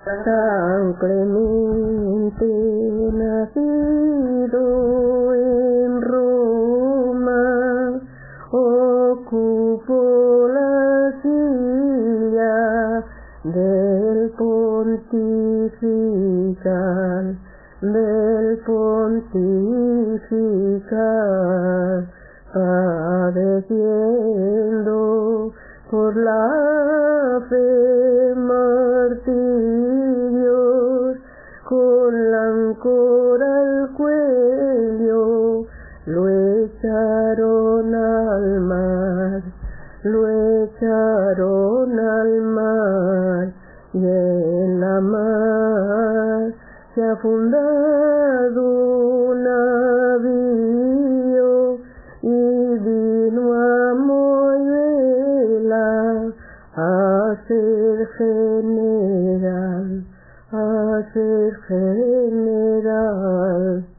Tan Clemente nacido en Roma, ocupó la silla del pontifical, padeciendo por la fe martirios, con la ancora al cuello lo echaron al mar, y en la mar se ha fundado un navío, y vino a Moyuela a ser general.